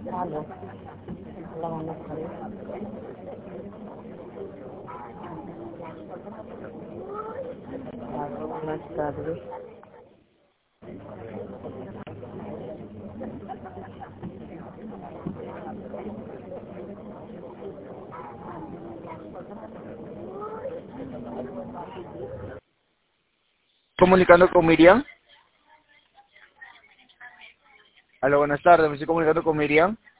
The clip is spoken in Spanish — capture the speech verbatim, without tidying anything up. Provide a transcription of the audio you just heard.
Aló. Hola, buenas tardes. Aló, buenas tardes. Comunicando con Miriam. Hola, buenas tardes, me estoy comunicando con Miriam.